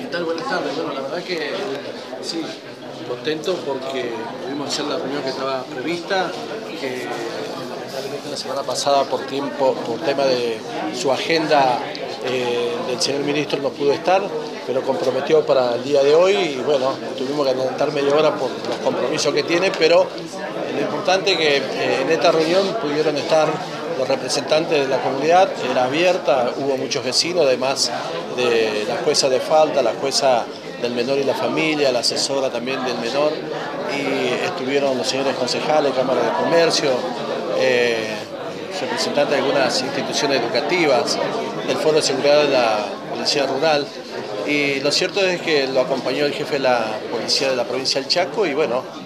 tal? Buenas tardes. Bueno, la verdad que sí, contento porque pudimos hacer la reunión que estaba prevista, que lamentablemente la semana pasada por tema de su agenda del señor ministro no pudo estar, pero comprometió para el día de hoy y bueno, tuvimos que adelantar media hora por los compromisos que tiene, pero lo importante es que en esta reunión pudieron estar los representantes de la comunidad, era abierta, hubo muchos vecinos, además de la jueza de falta, la jueza del menor y la familia, la asesora también del menor, y estuvieron los señores concejales, Cámara de Comercio, representantes de algunas instituciones educativas, del Foro de Seguridad de la Policía Rural, y lo cierto es que lo acompañó el jefe de la Policía de la provincia del Chaco y bueno,